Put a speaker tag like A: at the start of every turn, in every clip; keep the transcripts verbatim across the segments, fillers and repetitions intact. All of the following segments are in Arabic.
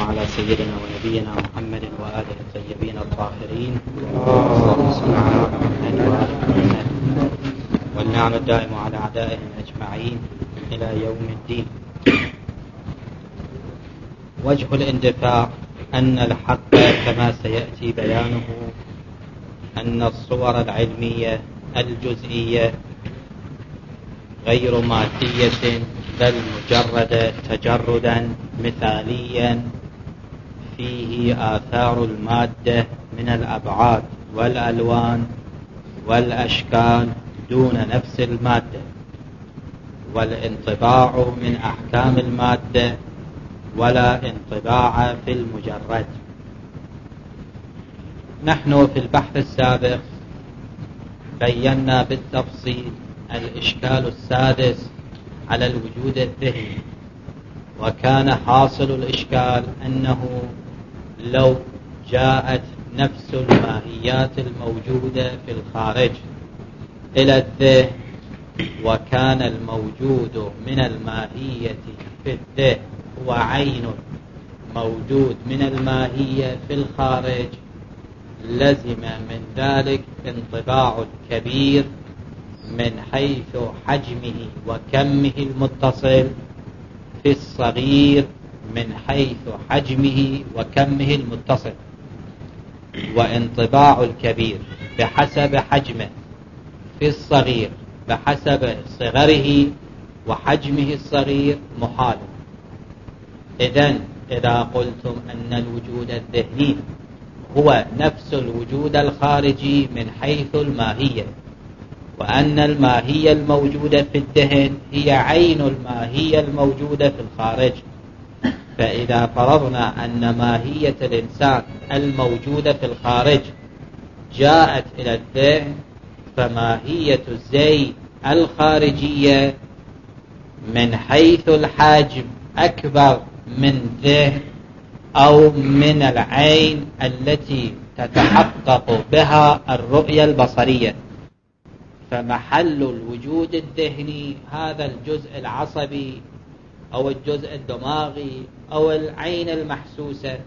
A: على سيدنا ونبينا محمد وآله الطيبين الطاهرين. اللهم صل على محمد وآل محمد والنعم الدائم على أعدائهم أجمعين إلى يوم الدين. وجه الاندفاع أن الحق كما سيأتي بيانه أن الصور العلمية الجزئية غير مادية بل مجرد تجردا مثاليا فيه آثار المادة من الأبعاد والألوان والأشكال دون نفس المادة، والانطباع من أحكام المادة ولا انطباع في المجرد. نحن في البحث السابق بينا بالتفصيل الإشكال السادس على الوجود الذهني، وكان حاصل الإشكال أنه لو جاءت نفس الماهيات الموجودة في الخارج إلى الذهن وكان الموجود من الماهية في الذهن هو عين موجود من الماهية في الخارج، لزم من ذلك انطباع الكبير من حيث حجمه وكمه المتصل في الصغير من حيث حجمه وكمه المتصل، وانطباع الكبير بحسب حجمه في الصغير بحسب صغره وحجمه الصغير محال. إذن إذا قلتم أن الوجود الذهني هو نفس الوجود الخارجي من حيث الماهية، وأن الماهية الموجودة في الذهن هي عين الماهية الموجودة في الخارج، فإذا فرضنا أن ماهية الإنسان الموجودة في الخارج جاءت إلى الذهن، فماهية الزيت الخارجية من حيث الحجم أكبر من ذهن أو من العين التي تتحقق بها الرؤية البصرية، فمحل الوجود الذهني هذا الجزء العصبي أو الجزء الدماغي أو العين المحسوسة،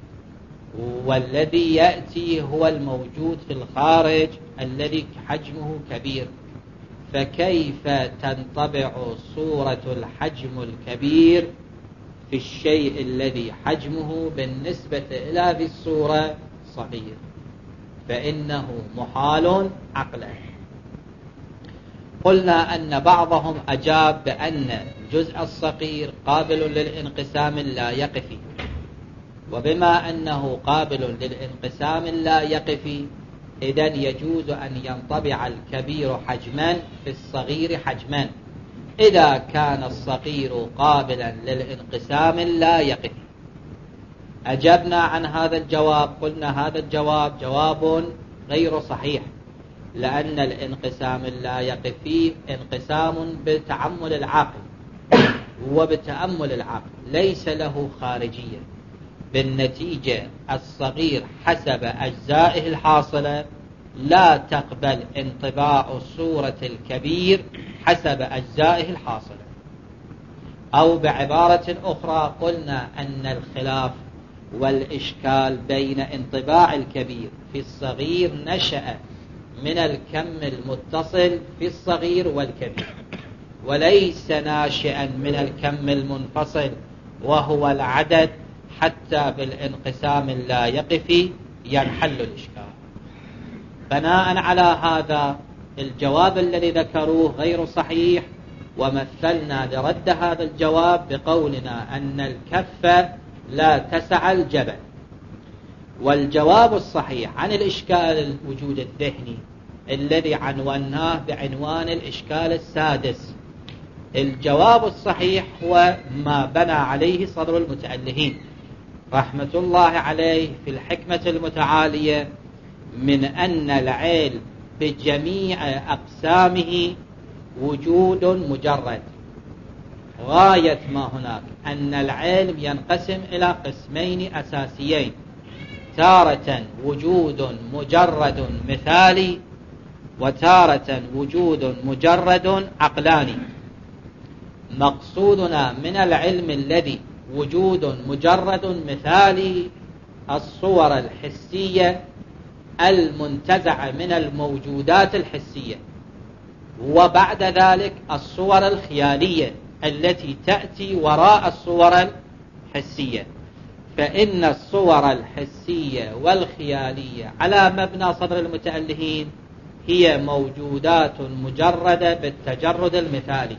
A: والذي يأتي هو الموجود في الخارج الذي حجمه كبير. فكيف تنطبع صورة الحجم الكبير في الشيء الذي حجمه بالنسبة إلى ذي الصورة صغير؟ فإنه محال عقلا. قلنا أن بعضهم أجاب بأن الجزء الصغير قابل للانقسام لا يقفي، وبما أنه قابل للانقسام لا يقفي إذن يجوز أن ينطبع الكبير حجما في الصغير حجما إذا كان الصغير قابلا للانقسام لا يقفي. أجبنا عن هذا الجواب، قلنا هذا الجواب جواب غير صحيح، لأن الانقسام لا يقفي انقسام بتعمل العقل، وبتأمل العقل ليس له خارجية. بالنتيجة الصغير حسب أجزائه الحاصلة لا تقبل انطباع صورة الكبير حسب أجزائه الحاصلة. أو بعبارة أخرى قلنا أن الخلاف والإشكال بين انطباع الكبير في الصغير نشأ من الكم المتصل في الصغير والكبير، وليس ناشئا من الكم المنفصل وهو العدد، حتى بالانقسام لا يقفي ينحل الإشكال. بناء على هذا الجواب الذي ذكروه غير صحيح، ومثلنا لرد هذا الجواب بقولنا أن الكفة لا تسع الجبل. والجواب الصحيح عن الإشكال الوجود الذهني الذي عنوناه بعنوان الإشكال السادس، الجواب الصحيح هو ما بنى عليه صدر المتألهين رحمة الله عليه في الحكمة المتعالية، من أن العلم بجميع أقسامه وجود مجرد. غاية ما هناك أن العلم ينقسم إلى قسمين أساسيين، تارة وجود مجرد مثالي، وتارة وجود مجرد عقلاني. مقصودنا من العلم الذي وجود مجرد مثالي، الصور الحسية المنتزعة من الموجودات الحسية، وبعد ذلك الصور الخيالية التي تأتي وراء الصور الحسية. فإن الصور الحسية والخيالية على مبنى صدر المتألهين هي موجودات مجردة بالتجرد المثالي.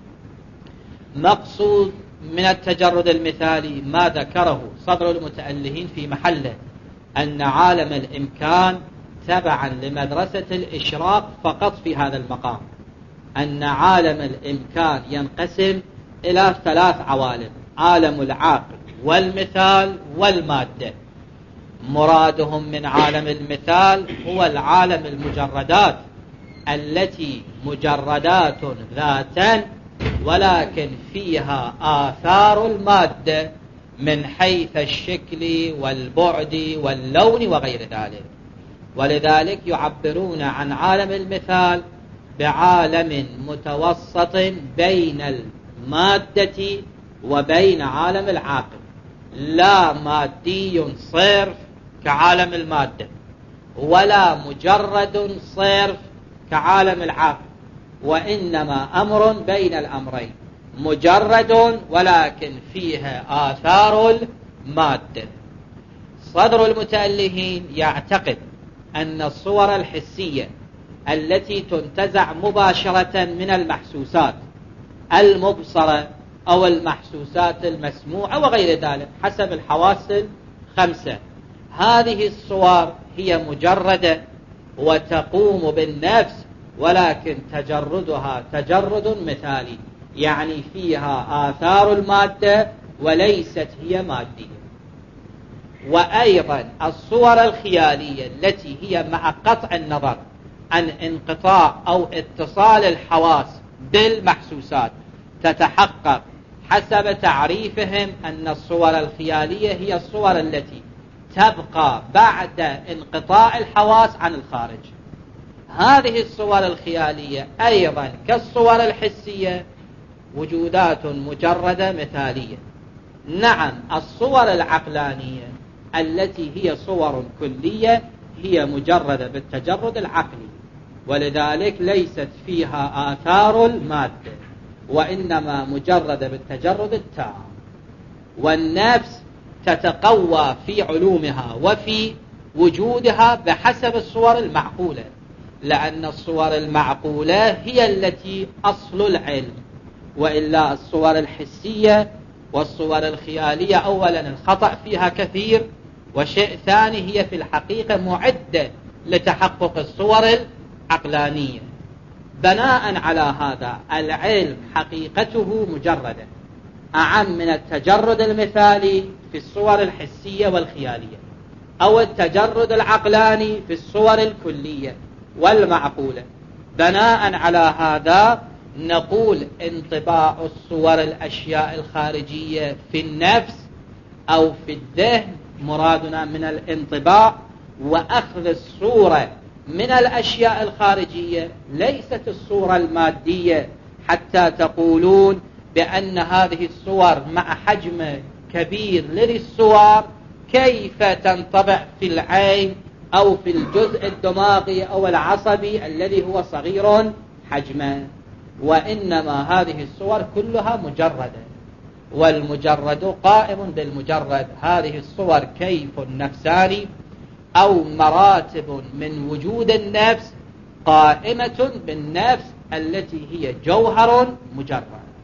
A: مقصود من التجرد المثالي ما ذكره صدر المتألهين في محله، أن عالم الإمكان تبعا لمدرسة الإشراق فقط في هذا المقام، أن عالم الإمكان ينقسم إلى ثلاث عوالم: عالم العقل والمثال والمادة. مرادهم من عالم المثال هو العالم المجردات التي مجردات ذاتا، ولكن فيها آثار المادة من حيث الشكل والبعد واللون وغير ذلك. ولذلك يعبرون عن عالم المثال بعالم متوسط بين المادة وبين عالم العاقل، لا مادي صرف كعالم المادة، ولا مجرد صرف كعالم العقل، وإنما أمر بين الأمرين، مجرد ولكن فيها آثار المادة. صدر المتألهين يعتقد أن الصور الحسية التي تنتزع مباشرة من المحسوسات المبصرة أو المحسوسات المسموعة وغير ذلك حسب الحواس الخمسة، هذه الصور هي مجردة وتقوم بالنفس، ولكن تجردها تجرد مثالي، يعني فيها آثار المادة وليست هي مادية. وأيضا الصور الخيالية التي هي مع قطع النظر عن انقطاع أو اتصال الحواس بالمحسوسات تتحقق حسب تعريفهم أن الصور الخيالية هي الصور التي تبقى بعد انقطاع الحواس عن الخارج. هذه الصور الخيالية أيضا كالصور الحسية وجودات مجردة مثالية. نعم، الصور العقلانية التي هي صور كلية هي مجردة بالتجرد العقلي، ولذلك ليست فيها آثار المادة، وإنما مجردة بالتجرد التام. والنفس تتقوى في علومها وفي وجودها بحسب الصور المعقولة، لأن الصور المعقولة هي التي أصل العلم، وإلا الصور الحسية والصور الخيالية أولا الخطأ فيها كثير، وشيء ثاني هي في الحقيقة معدة لتحقق الصور العقلانية. بناء على هذا العلم حقيقته مجردة، أعم من التجرد المثالي في الصور الحسية والخيالية، أو التجرد العقلاني في الصور الكلية والمعقولة. بناء على هذا نقول انطباع الصور الأشياء الخارجية في النفس أو في الذهن، مرادنا من الانطباع وأخذ الصورة من الأشياء الخارجية، ليست الصورة المادية، حتى تقولون بأن هذه الصور مع حجم كبير للصور كيف تنطبع في العين أو في الجزء الدماغي أو العصبي الذي هو صغير حجما. وإنما هذه الصور كلها مجردة، والمجرد قائم بالمجرد. هذه الصور كيف نفساني أو مراتب من وجود النفس قائمة بالنفس التي هي جوهر مجرد.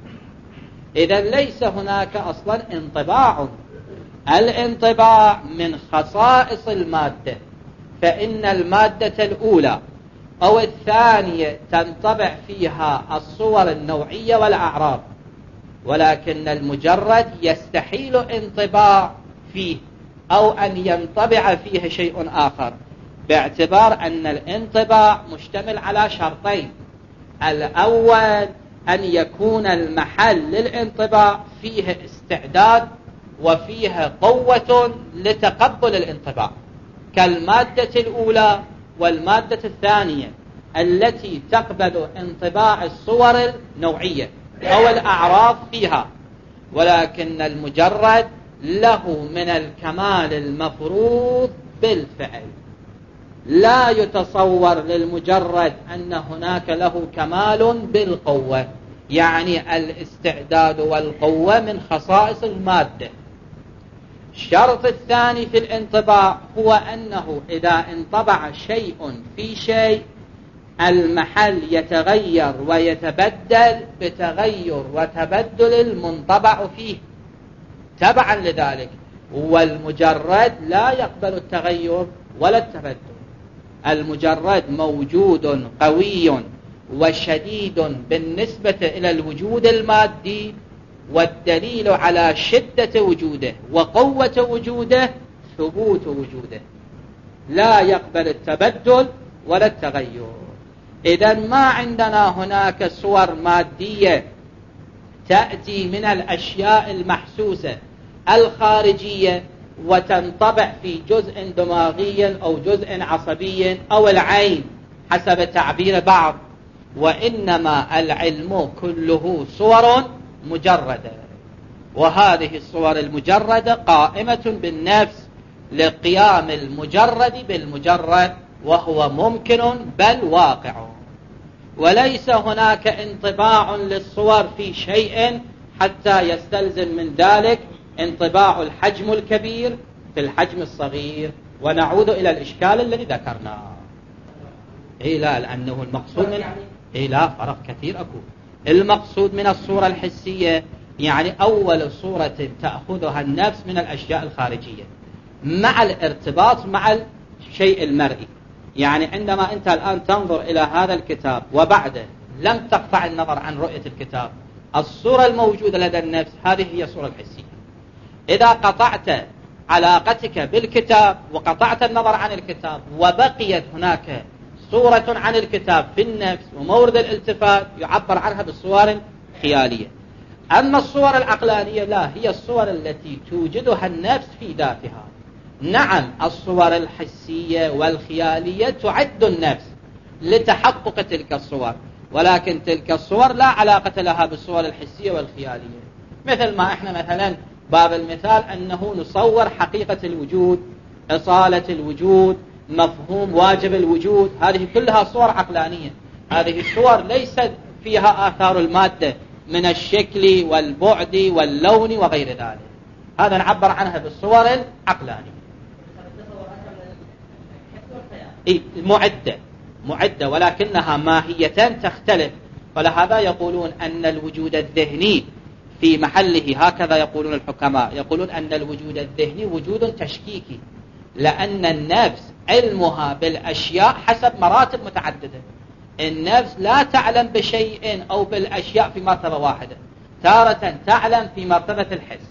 A: إذن ليس هناك أصلا انطباع. الانطباع من خصائص المادة، فإن المادة الأولى أو الثانية تنطبع فيها الصور النوعية والأعراض، ولكن المجرد يستحيل انطباع فيه أو أن ينطبع فيه شيء آخر، باعتبار أن الانطباع مشتمل على شرطين: الأول أن يكون المحل للانطباع فيه استعداد وفيه قوة لتقبل الانطباع، كالمادة الأولى والمادة الثانية التي تقبل انطباع الصور النوعية أو الأعراض فيها.
B: ولكن المجرد له من الكمال المفروض بالفعل. لا يتصور للمجرد أن هناك له كمال بالقوة، يعني الاستعداد والقوة من خصائص المادة. الشرط الثاني في الانطباع هو أنه إذا انطبع شيء في شيء المحل يتغير ويتبدل بتغير وتبدل المنطبع فيه تبعا لذلك، والمجرد لا يقبل التغير ولا التبدل. المجرد موجود قوي وشديد بالنسبة إلى الوجود المادي، والدليل على شدة وجوده وقوة وجوده ثبوت وجوده، لا يقبل التبدل ولا التغير. إذن ما عندنا هناك صور مادية تأتي من الأشياء المحسوسة الخارجية وتنطبع في جزء دماغي أو جزء عصبي أو العين حسب تعبير بعض، وإنما العلم كله صور مجردة، وهذه الصور المجردة قائمة بالنفس لقيام المجرد بالمجرد، وهو ممكن بل واقع. وليس هناك انطباع للصور في شيء حتى يستلزم من ذلك انطباع الحجم الكبير في الحجم الصغير. ونعود إلى الإشكال الذي ذكرناه. إيه لا، لأنه المقصود من إيه لا فرق كثير أكو. المقصود من الصورة الحسية يعني أول صورة تأخذها النفس من الأشياء الخارجية مع الارتباط مع الشيء المرئي. يعني عندما أنت الآن تنظر إلى هذا الكتاب وبعده لم تقطع النظر عن رؤية الكتاب، الصورة الموجودة لدى النفس هذه هي الصورة الحسية. إذا قطعت علاقتك بالكتاب وقطعت النظر عن الكتاب وبقيت هناك صورة عن الكتاب في النفس ومورد الالتفات يعبر عنها بالصور الخيالية. أما الصور العقلانية لا، هي الصور التي توجدها النفس في ذاتها. نعم الصور الحسية والخيالية تعد النفس لتحقق تلك الصور، ولكن تلك الصور لا علاقة لها بالصور الحسية والخيالية. مثل ما احنا مثلا باب المثال أنه نصور حقيقة الوجود، إصالة الوجود، مفهوم واجب الوجود، هذه كلها صور عقلانية. هذه الصور ليست فيها آثار المادة من الشكل والبعد واللون وغير ذلك، هذا نعبر عنها بالصور العقلانية. إيه معدة معدة ولكنها ماهيتان تختلف. ولهذا يقولون أن الوجود الذهني في محله، هكذا يقولون الحكماء، يقولون أن الوجود الذهني وجود تشكيكي، لأن النفس علمها بالأشياء حسب مراتب متعددة. النفس لا تعلم بشيء أو بالأشياء في مرتبة واحدة، تارة تعلم في مرتبة الحس،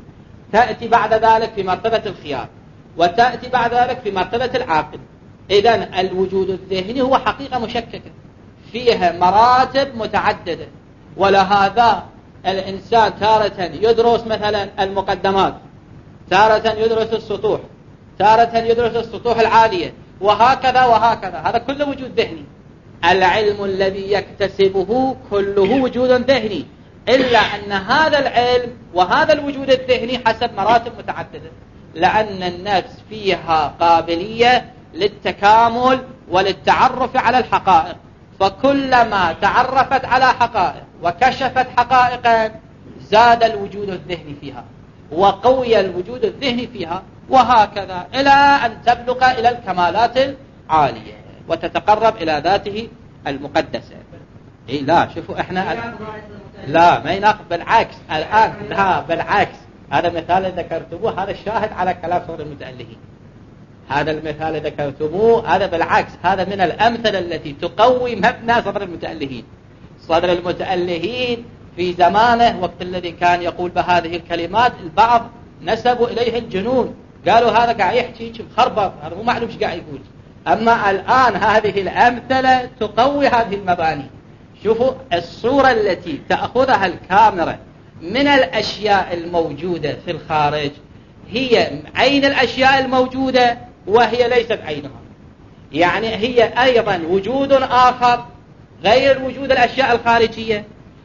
B: تأتي بعد ذلك في مرتبة الخيال، وتأتي بعد ذلك في مرتبة العاقل. إذن الوجود الذهني هو حقيقة مشككة فيها مراتب متعددة. ولهذا الإنسان تارة يدرس مثلا المقدمات، تارة يدرس السطوح، تارة يدرس السطوح العالية، وهكذا وهكذا. هذا كله وجود ذهني. العلم الذي يكتسبه كله وجود ذهني، إلا أن هذا العلم وهذا الوجود الذهني حسب مراتب متعددة، لأن النفس فيها قابلية للتكامل وللتعرف على الحقائق، فكلما تعرفت على حقائق وكشفت حقائقا زاد الوجود الذهني فيها وقوي الوجود الذهني فيها، وهكذا إلى أن تبلغ إلى الكمالات العالية وتتقرب إلى ذاته المقدسة. إيه لا شوفوا إحنا ال... لا ما يناقض، بالعكس الآن لا بالعكس. هذا مثال ذكرتموه هذا الشاهد على كلام صدر المتألهين. هذا المثال ذكرتموه هذا بالعكس، هذا من الأمثلة التي تقوي مبنى صدر المتألهين. صدر المتألهين في زمانه وقت الذي كان يقول بهذه الكلمات البعض نسبوا إليه الجنون، قالوا هذا قاعد يحكي مخربط، هذا مو معلوم ايش قاعد يقول. أما الآن هذه الأمثلة تقوي هذه المباني. شوفوا الصورة التي تأخذها الكاميرا من الأشياء الموجودة في الخارج هي عين الأشياء الموجودة وهي ليست عينها، يعني هي أيضا وجود آخر غير وجود الأشياء الخارجية.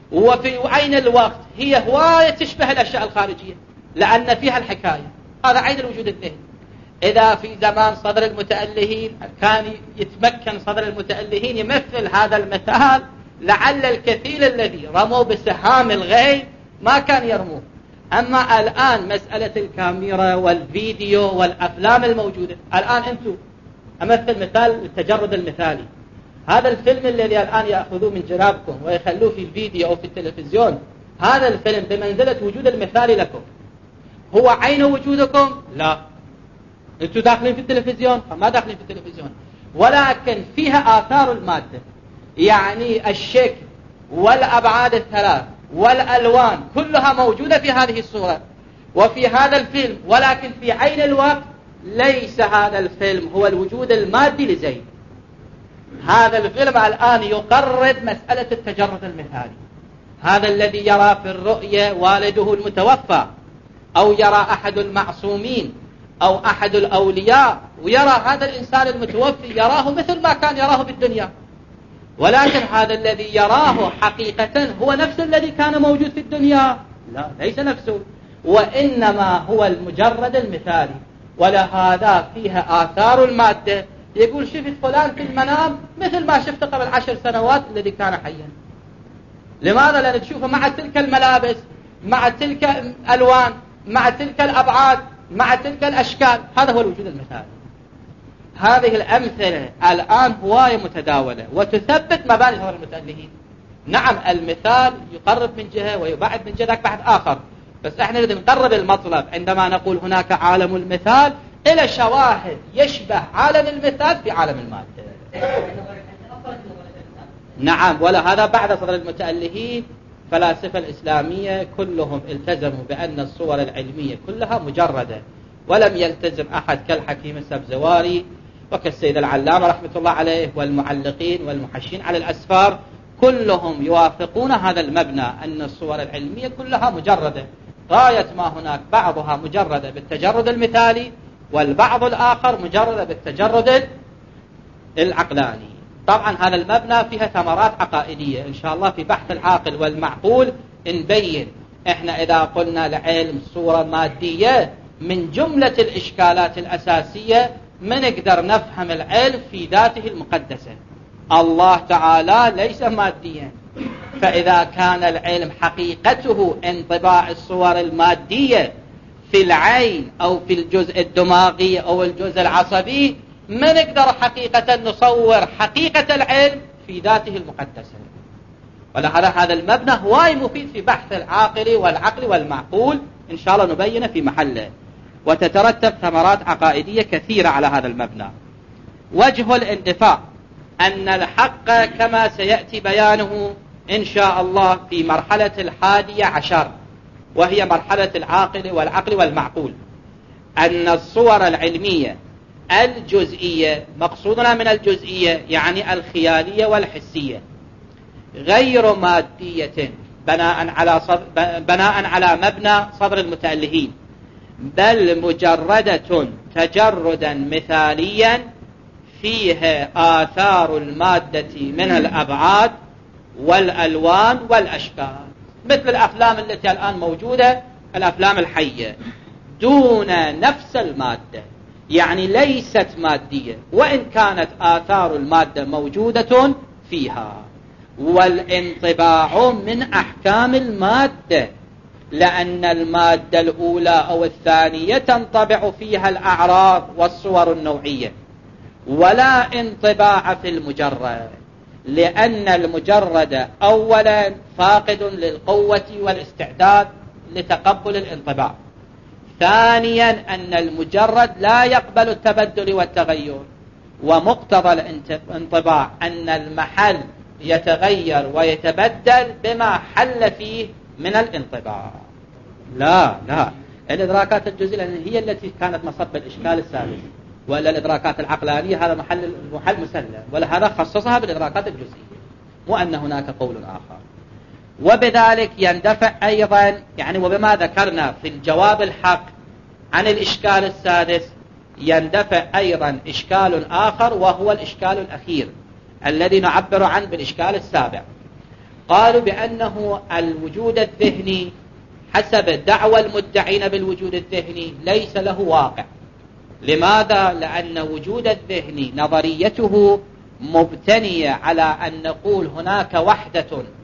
B: وفي عين الوقت هي هواية تشبه الأشياء الخارجية لأن فيها الحكاية. هذا عين الوجود الذهني. إذا في زمان صدر المتألهين كان يتمكن صدر المتألهين يمثل هذا المثال، لعل الكثير الذي رموا بسهام الغيب ما كان يرموه. أما الآن مسألة الكاميرا والفيديو والأفلام الموجودة، الآن أنتم أمثل مثال التجرد المثالي. هذا الفيلم الذي الآن يأخذوه من جنابكم ويخلوه في الفيديو أو في التلفزيون، هذا الفيلم بمنزلة وجود المثالي لكم، هو عين وجودكم؟ لا. أنتم داخلين في التلفزيون؟ فما داخلين في التلفزيون، ولكن فيها آثار المادة، يعني الشكل والأبعاد الثلاث والألوان كلها موجودة في هذه الصورة وفي هذا الفيلم، ولكن في عين الوقت ليس هذا الفيلم هو الوجود المادي لزيد. هذا الفيلم الآن يقرب مسألة التجرد المثالي. هذا الذي يرى في الرؤية والده المتوفى، أو يرى أحد المعصومين أو أحد الأولياء، ويرى هذا الإنسان المتوفي يراه مثل ما كان يراه بالدنيا، ولكن هذا الذي يراه حقيقة هو نفس الذي كان موجود في الدنيا؟ لا، ليس نفسه، وإنما هو المجرد المثالي. ولهذا فيها آثار المادة. يقول شفت فلان في المنام مثل ما شفته قبل عشر سنوات الذي كان حيا. لماذا؟ لأن تشوفه مع تلك الملابس، مع تلك الألوان، مع تلك الأبعاد، مع تلك الأشكال. هذا هو الوجود المثالي. هذه الأمثلة الآن هواية متداولة وتثبت مباني صدر المتألهين. نعم المثال يقرب من جهة ويبعد من جهة بعد آخر، بس احنا نريد نقرب المطلب عندما نقول هناك عالم المثال إلى شواهد يشبه عالم المثال في عالم المادة. نعم، ولا هذا بعد صدر المتألهين فلاسفة الإسلامية كلهم التزموا بأن الصور العلمية كلها مجردة، ولم يلتزم أحد كالحكيم السبزواري وكالسيد العلامة رحمة الله عليه والمعلقين والمحشين على الأسفار، كلهم يوافقون هذا المبنى أن الصور العلمية كلها مجردة، غاية ما هناك بعضها مجردة بالتجرد المثالي والبعض الآخر مجردة بالتجرد العقلاني. طبعا هذا المبنى فيها ثمرات عقائدية إن شاء الله في بحث العاقل والمعقول نبين. إحنا إذا قلنا العلم صورة مادية من جملة الإشكالات الأساسية ما نقدر نفهم العلم في ذاته المقدسة. الله تعالى ليس ماديا، فإذا كان العلم حقيقته انطباع الصور المادية في العين أو في الجزء الدماغي أو الجزء العصبي، ما نقدر حقيقة نصور حقيقة العلم في ذاته المقدسة. ولهذا هذا المبنى هواي مفيد في بحث العاقل والعقل والمعقول إن شاء الله نبينه في محله، وتترتب ثمرات عقائدية كثيرة على هذا المبنى. وجه الاندفاع أن الحق كما سيأتي بيانه إن شاء الله في مرحلة الحادية عشر، وهي مرحلة العاقل والعقل والمعقول، أن الصور العلمية الجزئية، مقصودنا من الجزئية يعني الخيالية والحسية، غير مادية بناء على صد... بناء على مبنى صدر المتألهين، بل مجردة تجردا مثاليا فيها آثار المادة من الأبعاد والألوان والأشكال، مثل الأفلام التي الآن موجودة، الأفلام الحية دون نفس المادة، يعني ليست مادية وإن كانت آثار المادة موجودة فيها. والانطباع من أحكام المادة، لأن المادة الأولى أو الثانية تنطبع فيها الأعراض والصور النوعية، ولا انطباع في المجرد، لأن المجرد أولا فاقد للقوة والاستعداد لتقبل الانطباع، ثانيا أن المجرد لا يقبل التبدل والتغير، ومقتضى الانطباع أن المحل يتغير ويتبدل بما حل فيه من الانطباع. لا لا الإدراكات الجزئية هي التي كانت مصب الإشكال السادس، وإلا الإدراكات العقلانية هذا محل محل مسلم، ولهذا خصصها بالإدراكات الجزئية، وأن هناك قول آخر. وبذلك يندفع أيضا، يعني وبما ذكرنا في الجواب الحق عن الإشكال السادس، يندفع أيضا إشكال آخر، وهو الإشكال الأخير الذي نعبر عنه بالإشكال السابع. قالوا بأنه الوجود الذهني حسب دعوى المدعين بالوجود الذهني ليس له واقع. لماذا؟ لأن وجود الذهني نظريته مبتنية على أن نقول هناك وحدة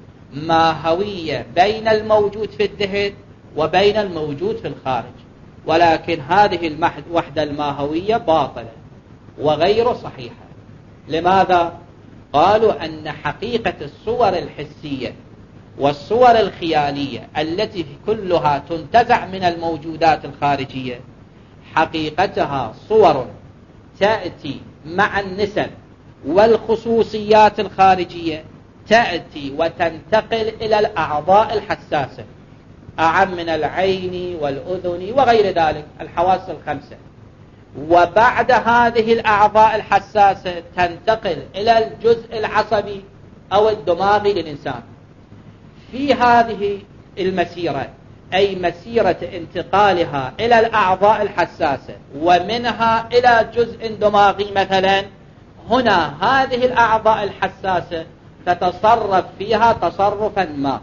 B: ماهوية بين الموجود في الذهن وبين الموجود في الخارج، ولكن هذه الوحدة الماهوية باطلة وغير صحيحة. لماذا؟ قالوا أن حقيقة الصور الحسية والصور الخيالية التي كلها تنتزع من الموجودات الخارجية حقيقتها صور تأتي مع النسب والخصوصيات الخارجية، تأتي وتنتقل إلى الأعضاء الحساسة أعم من العين والأذن وغير ذلك الحواس الخمسة، وبعد هذه الأعضاء الحساسة تنتقل إلى الجزء العصبي أو الدماغي للإنسان. في هذه المسيرة أي مسيرة انتقالها إلى الأعضاء الحساسة ومنها إلى جزء دماغي مثلا، هنا هذه الأعضاء الحساسة تتصرف فيها تصرفا ما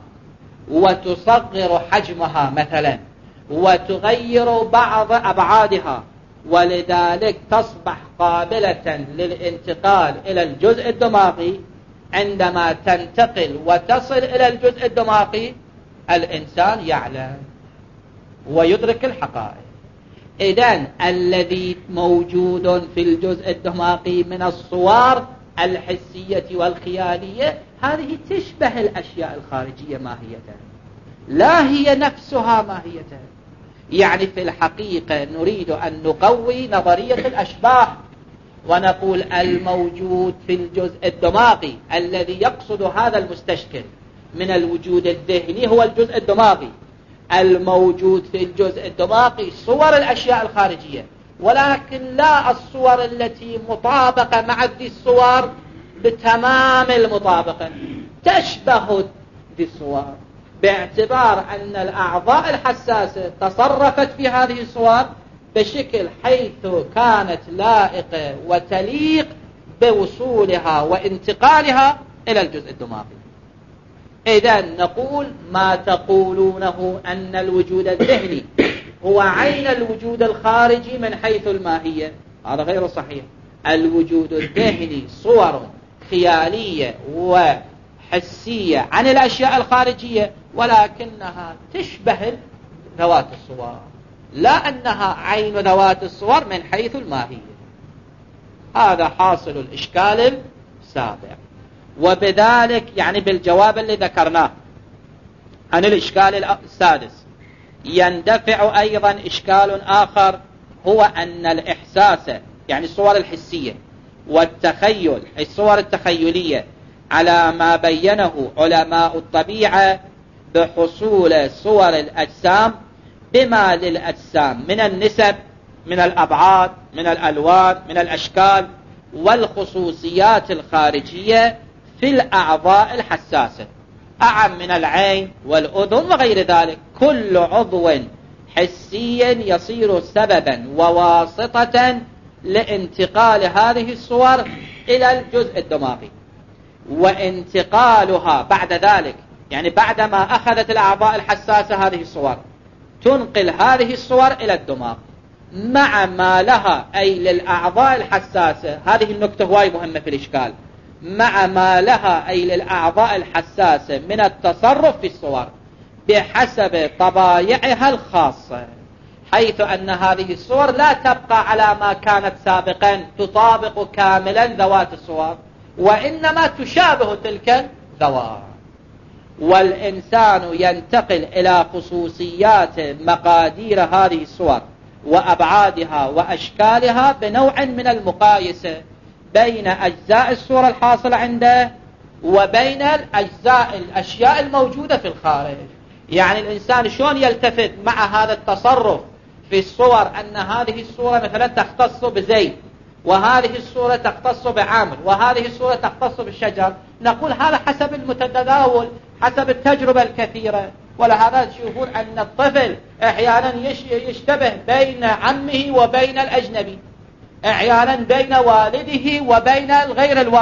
B: وتصغر حجمها مثلا وتغير بعض أبعادها، ولذلك تصبح قابلة للانتقال إلى الجزء الدماغي. عندما تنتقل وتصل إلى الجزء الدماغي الإنسان يعلم ويدرك الحقائق. إذن الذي موجود في الجزء الدماغي من الصور الحسية والخيالية هذه تشبه الأشياء الخارجية ماهية، لا هي نفسها ماهية. يعني في الحقيقة نريد أن نقوي نظرية الأشباه ونقول الموجود في الجزء الدماغي الذي يقصد هذا المستشكل من الوجود الذهني هو الجزء الدماغي. الموجود في الجزء الدماغي صور الأشياء الخارجية، ولكن لا الصور التي مطابقة مع ذي الصور بتمام المطابقة، تشبه ذي الصور باعتبار أن الأعضاء الحساسة تصرفت في هذه الصور بشكل حيث كانت لائقة وتليق بوصولها وانتقالها إلى الجزء الدماغي. إذن نقول ما تقولونه أن الوجود الذهني هو عين الوجود الخارجي من حيث الماهية، هذا غير صحيح. الوجود الذهني صور خيالية وحسية عن الأشياء الخارجية، ولكنها تشبه ذوات الصور، لا أنها عين ذوات الصور من حيث الماهية. هذا حاصل الإشكال السابع. وبذلك يعني بالجواب اللي ذكرناه عن الإشكال السادس يندفع أيضا إشكال آخر، هو أن الإحساس يعني الصور الحسية والتخيل الصور التخيلية على ما بينه علماء الطبيعة بحصول صور الأجسام بما للأجسام من النسب، من الأبعاد، من الألوان، من الأشكال والخصوصيات الخارجية في الأعضاء الحساسة أعم من العين والأذن وغير ذلك. كل عضو حسي يصير سببا وواسطة لانتقال هذه الصور إلى الجزء الدماغي، وانتقالها بعد ذلك يعني بعدما أخذت الأعضاء الحساسة هذه الصور تنقل هذه الصور إلى الدماغ مع ما لها أي للأعضاء الحساسة. هذه النقطة هواي مهمة في الإشكال. مع ما لها أي للأعضاء الحساسة من التصرف في الصور بحسب طبائعها الخاصة، حيث أن هذه الصور لا تبقى على ما كانت سابقا تطابق كاملا ذوات الصور، وإنما تشابه تلك الذوات. والإنسان ينتقل إلى خصوصيات مقادير هذه الصور وأبعادها وأشكالها بنوع من المقايسة بين أجزاء الصورة الحاصلة عنده وبين الأجزاء الأشياء الموجودة في الخارج. يعني الإنسان شلون يلتفت مع هذا التصرف في الصور أن هذه الصورة مثلا تختص بزيد وهذه الصورة تختص بعامر وهذه الصورة تختص بالشجر، نقول هذا حسب المتداول حسب التجربة الكثيرة. ولهذا تشوفون أن الطفل أحيانا يشتبه بين عمه وبين الأجنبي، أحيانا بين والده وبين غير الوالد،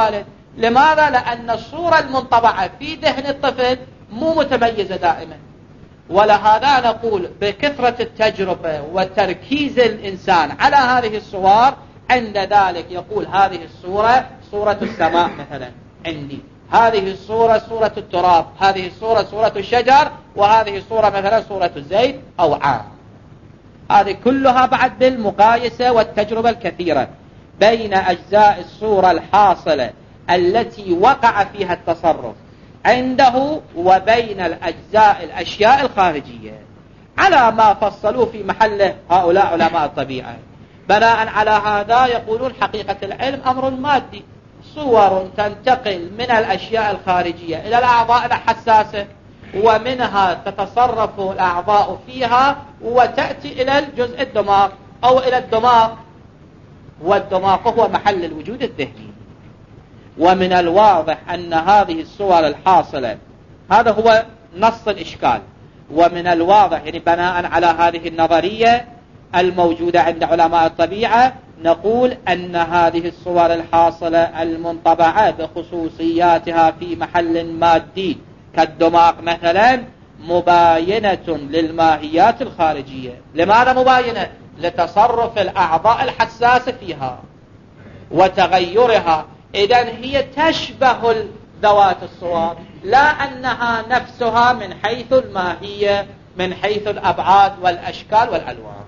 B: لماذا؟ لأن الصورة المنطبعة في ذهن الطفل مو متميزة دائما، ولهذا نقول بكثرة التجربة وتركيز الإنسان على هذه الصور، عند ذلك يقول هذه الصورة صورة السماء مثلا عندي، هذه الصورة صورة التراب، هذه الصورة صورة الشجر، وهذه الصورة مثلا صورة الزيت أو عام. هذه كلها بعد بالمقايسة والتجربة الكثيرة بين أجزاء الصورة الحاصلة التي وقع فيها التصرف عنده وبين الأجزاء الأشياء الخارجية، على ما فصلوا في محله هؤلاء علماء الطبيعة. بناء على هذا يقولون حقيقة العلم أمر مادي، صور تنتقل من الأشياء الخارجية إلى الأعضاء الحساسة، ومنها تتصرف الأعضاء فيها وتأتي إلى الجزء الدماغ أو إلى الدماغ، والدماغ هو محل الوجود الذهني. ومن الواضح أن هذه الصور الحاصلة، هذا هو نص الإشكال، ومن الواضح يعني بناء على هذه النظرية الموجودة عند علماء الطبيعة نقول أن هذه الصور الحاصلة المنطبعة بخصوصياتها في محل مادي كالدماغ مثلا مباينة للماهيات الخارجية. لماذا مباينة؟ لتصرف الأعضاء الحساسة فيها وتغيرها. إذن هي تشبه ذوات الصور، لا أنها نفسها من حيث الماهية، من حيث الأبعاد والأشكال والألوان.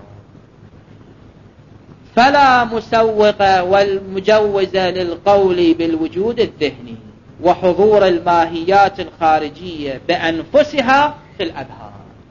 B: فلا مسوق والمجوز للقول بالوجود الذهني وحضور الماهيات الخارجية بأنفسها في الأذهان.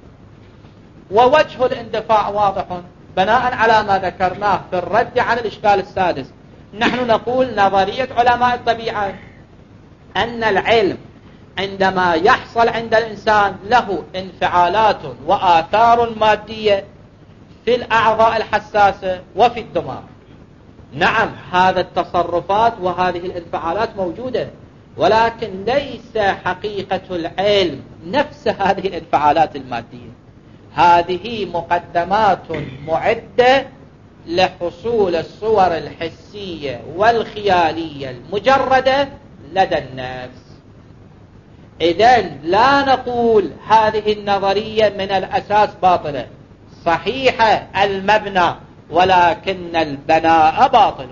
B: ووجه الاندفاع واضح بناء على ما ذكرناه في الرد على الإشكال السادس. نحن نقول نظرية علماء الطبيعة أن العلم عندما يحصل عند الإنسان له انفعالات وآثار مادية في الأعضاء الحساسة وفي الدماغ. نعم هذا التصرفات وهذه الانفعالات موجودة، ولكن ليس حقيقة العلم نفس هذه الانفعالات المادية. هذه مقدمات معدة لحصول الصور الحسية والخيالية المجردة لدى النفس. إذن لا نقول هذه النظرية من الأساس باطلة، صحيحة المبنى، ولكن البناء باطل.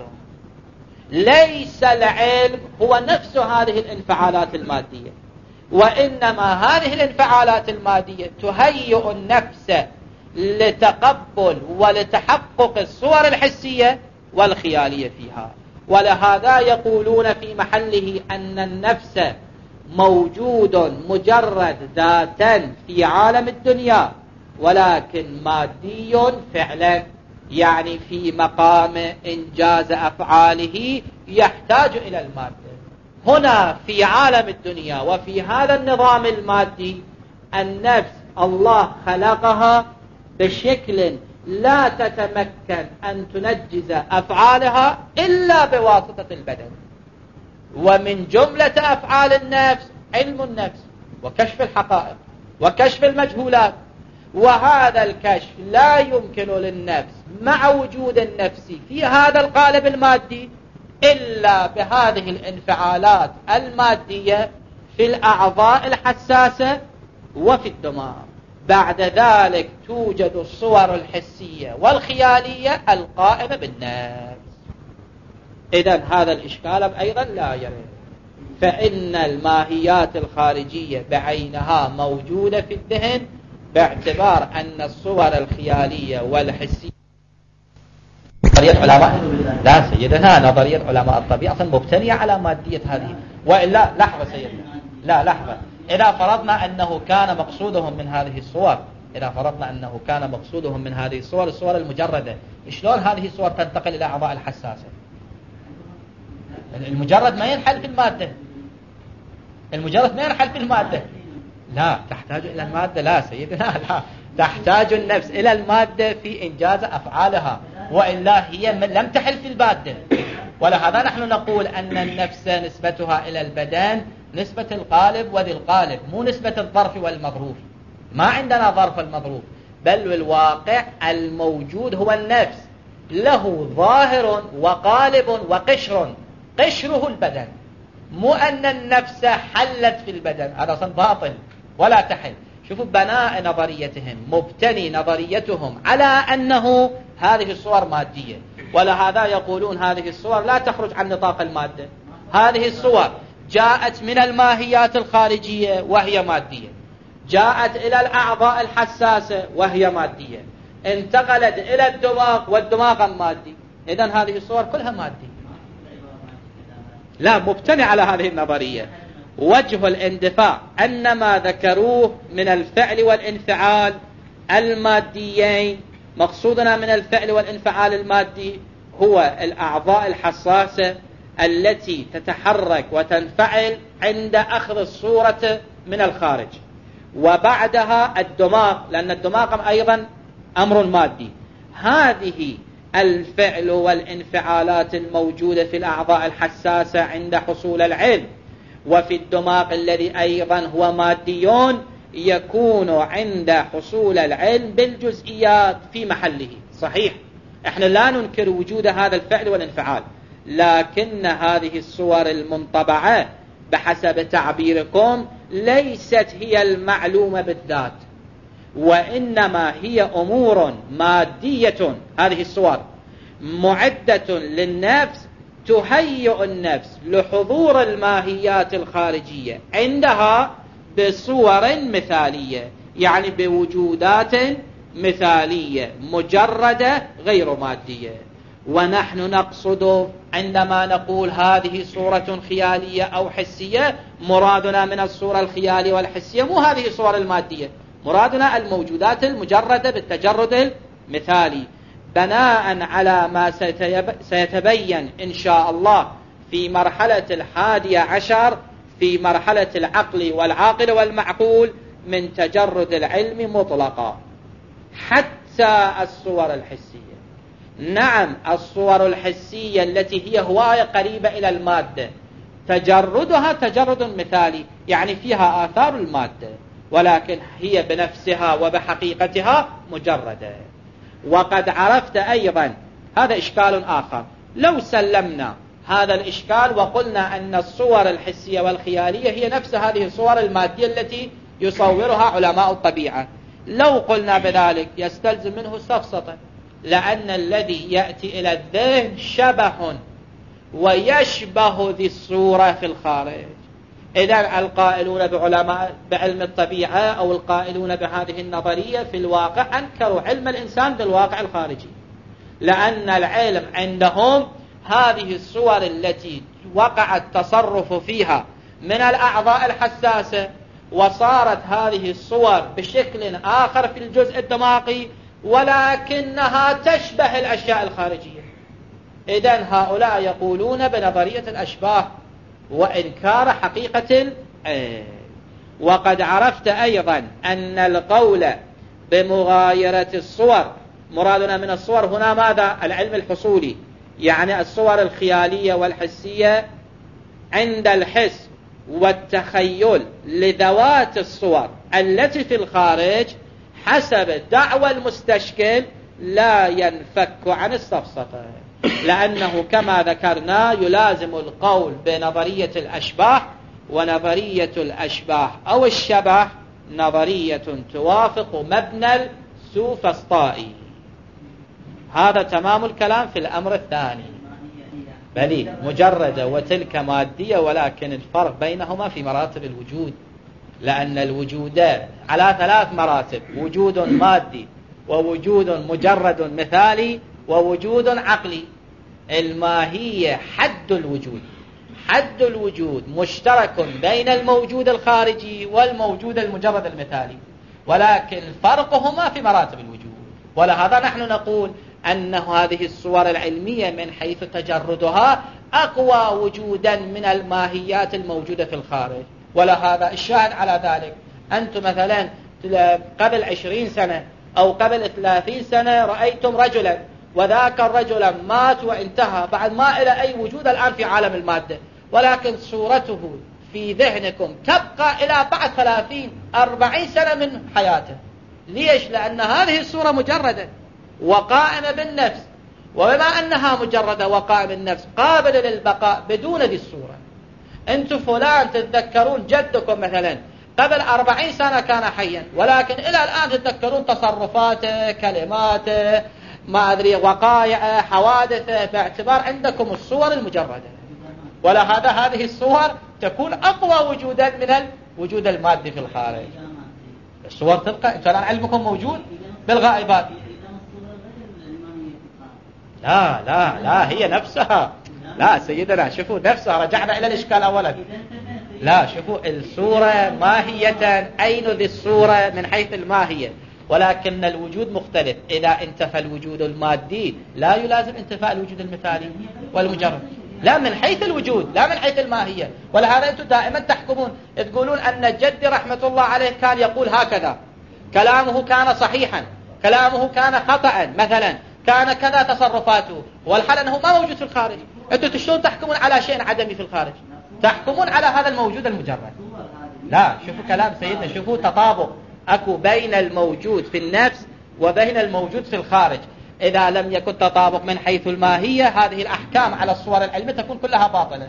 B: ليس العلم هو نفس هذه الانفعالات المادية، وإنما هذه الانفعالات المادية تهيئ النفس لتقبل ولتحقق الصور الحسية والخيالية فيها. ولهذا يقولون في محله أن النفس موجود مجرد ذاتا في عالم الدنيا، ولكن مادي فعلا، يعني في مقام إنجاز أفعاله يحتاج إلى المادة. هنا في عالم الدنيا وفي هذا النظام المادي النفس الله خلقها بشكل لا تتمكن أن تنجز أفعالها إلا بواسطة البدن. ومن جملة أفعال النفس علم النفس وكشف الحقائق وكشف المجهولات، وهذا الكشف لا يمكن للنفس مع وجود النفس في هذا القالب المادي إلا بهذه الانفعالات المادية في الأعضاء الحساسة وفي الدماغ. بعد ذلك توجد الصور الحسية والخيالية القائمة بالنفس. إذن هذا الإشكال أيضا لا يرد، فإن الماهيات الخارجية بعينها موجودة في الذهن باعتبار أن الصور الخيالية والحسية نظرية علماء لا سيدنا نظرية علماء الطبيعة مبتنية على مادية هذه. وإلا لحظة سيدنا، لا لحظة، إذا فرضنا أنه كان مقصودهم من هذه الصور، إذا فرضنا أنه كان مقصودهم من هذه الصور الصور المجردة، شلون هذه الصور تنتقل إلى أعضاء الحساسة؟ المجرد ما ينحل في المادة، المجرد ما ينحل في المادة، لا تحتاج إلى المادة. لا سيدنا لا، تحتاج النفس إلى المادة في إنجاز أفعالها، وإلا هي لم تحل في المادة. ولهذا نحن نقول أن النفس نسبتها إلى البدن نسبة القالب وذي القالب، مو نسبة الظرف والمظروف. ما عندنا ظرف المظروف، بل الواقع الموجود هو النفس، له ظاهر وقالب وقشر، قشره البدن. مو أن النفس حلت في البدن، هذا أصلا باطل ولا تحل. شوفوا بناء نظريتهم، مبتني نظريتهم على أنه هذه الصور مادية، ولهذا يقولون هذه الصور لا تخرج عن نطاق المادة. هذه الصور جاءت من الماهيات الخارجية وهي مادية، جاءت إلى الأعضاء الحساسة وهي مادية، انتقلت إلى الدماغ والدماغ مادي، إذن هذه الصور كلها مادية. لا، مبتني على هذه النظرية. وجه الاندفاع أن ما ذكروه من الفعل والانفعال الماديين، مقصودنا من الفعل والانفعال المادي هو الأعضاء الحساسة التي تتحرك وتنفعل عند أخذ الصورة من الخارج، وبعدها الدماغ، لأن الدماغ أيضا أمر مادي. هذه الفعل والانفعالات الموجودة في الأعضاء الحساسة عند حصول العلم، وفي الدماغ الذي أيضا هو ماديون، يكون عند حصول العلم بالجزئيات في محله. صحيح، احنا لا ننكر وجود هذا الفعل والانفعال، لكن هذه الصور المنطبعة بحسب تعبيركم ليست هي المعلومة بالذات، وإنما هي أمور مادية. هذه الصور معدة للنفس، تهيئ النفس لحضور الماهيات الخارجية عندها بصور مثالية، يعني بوجودات مثالية مجردة غير مادية. ونحن نقصد عندما نقول هذه صورة خيالية أو حسية، مرادنا من الصورة الخيالية والحسية مو هذه الصور المادية، مرادنا الموجودات المجردة بالتجرد المثالي، بناء على ما سيتبين إن شاء الله في مرحلة الحادية عشر في مرحلة العقل والعاقل والمعقول من تجرد العلم مطلقا. حتى الصور الحسية، نعم الصور الحسية التي هي هواية قريبة إلى المادة تجردها تجرد مثالي، يعني فيها آثار المادة، ولكن هي بنفسها وبحقيقتها مجردة. وقد عرفت أيضا هذا إشكال آخر، لو سلمنا هذا الإشكال وقلنا أن الصور الحسية والخيالية هي نفس هذه الصور المادية التي يصورها علماء الطبيعة، لو قلنا بذلك يستلزم منه سفسطة، لأن الذي يأتي إلى الذهن شبه ويشبه ذي الصورة في الخارج. إذا القائلون بعلماء بعلم الطبيعة أو القائلون بهذه النظرية في الواقع أنكروا علم الإنسان بالواقع الخارجي، لأن العلم عندهم هذه الصور التي وقع التصرف فيها من الأعضاء الحساسة، وصارت هذه الصور بشكل آخر في الجزء الدماغي، ولكنها تشبه الأشياء الخارجية. إذن هؤلاء يقولون بنظرية الأشباه وإنكار حقيقة العلم. وقد عرفت أيضا أن القول بمغايرة الصور، مرادنا من الصور هنا ماذا؟ العلم الحصولي، يعني الصور الخيالية والحسية عند الحس والتخيل لذوات الصور التي في الخارج حسب دعوى المستشكل لا ينفك عن السفسطة، لأنه كما ذكرنا يلازم القول بنظرية الأشباه، ونظرية الأشباه أو الشبه نظرية توافق مبنى السوفسطائي. هذا تمام الكلام في الأمر الثاني. بلي مجردة وتلك مادية، ولكن الفرق بينهما في مراتب الوجود، لأن الوجود على ثلاث مراتب: وجود مادي، ووجود مجرد مثالي، ووجود عقلي. الماهية حد الوجود، حد الوجود مشترك بين الموجود الخارجي والموجود المجرد المثالي، ولكن فرقهما في مراتب الوجود. ولهذا نحن نقول أن هذه الصور العلمية من حيث تجردها أقوى وجودا من الماهيات الموجودة في الخارج. ولهذا الشاهد على ذلك، أنتم مثلا قبل عشرين سنة أو قبل ثلاثين سنة رأيتم رجلا، وذاك الرجل مات وانتهى، بعد ما إلى أي وجود الآن في عالم المادة، ولكن صورته في ذهنكم تبقى إلى بعد ثلاثين أربعين سنة من حياته. ليش؟ لأن هذه الصورة مجردة وقائمة بالنفس، وبما أنها مجردة وقائمة بالنفس قابلة للبقاء بدون ذي الصورة. أنتم فلان تتذكرون جدكم مثلا قبل أربعين سنة كان حيا، ولكن إلى الآن تتذكرون تصرفاته، كلماته، ما أدري وقائعه، حوادثه، باعتبار عندكم الصور المجردة. ولهذا هذه الصور تكون أقوى وجودا من الوجود المادي في الخارج. الصور تبقى، أنتم الآن علمكم موجود بالغائبات. لا لا لا هي نفسها. لا سيدنا شوفوا نفسها، رجعنا إلى الإشكال أولا. لا شوفوا الصورة ماهية، أين ذي الصورة من حيث الماهية، ولكن الوجود مختلف. إذا انتفى الوجود المادي لا يلازم انتفاء الوجود المثالي والمجرد، لا من حيث الوجود لا من حيث الماهية. ولهذا أنتم دائما تحكمون تقولون أن جدي رحمة الله عليه كان يقول هكذا، كلامه كان صحيحا، كلامه كان خطأ مثلا، كان كذا تصرفاته، والحال أنه ما موجود في الخارج. أنتم شلون تحكمون على شيء عدمي في الخارج؟ تحكمون على هذا الموجود المجرد. لا شوفوا كلام سيدنا، شوفوا تطابق أكو بين الموجود في النفس وبين الموجود في الخارج. إذا لم يكن تطابق من حيث الماهية، هذه الأحكام على الصور العلمية تكون كلها باطلة.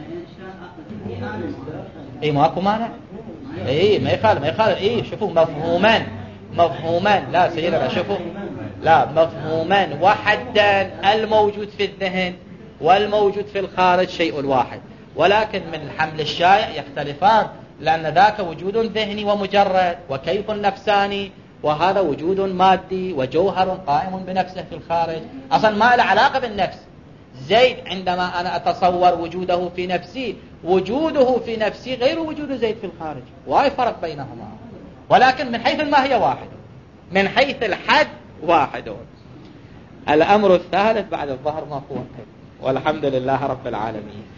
B: إيه ماكو مانع، إيه ما يخالف ما يخالف. إيه شوفوا مفهوما مفهوما لا سيدنا شوفوا لا مفهوما وحدا، الموجود في الذهن والموجود في الخارج شيء واحد، ولكن من الحمل الشائع يختلفان، لأن ذاك وجود ذهني ومجرد وكيف نفساني، وهذا وجود مادي وجوهر قائم بنفسه في الخارج، أصلا ما له علاقة بالنفس. زيد عندما أنا أتصور وجوده في نفسي، وجوده في نفسي غير وجود زيد في الخارج، واي فرق بينهما، ولكن من حيث الماهية واحد، من حيث الحد واحد. الأمر الثالث بعد الظهر مفهوم، والحمد لله رب العالمين.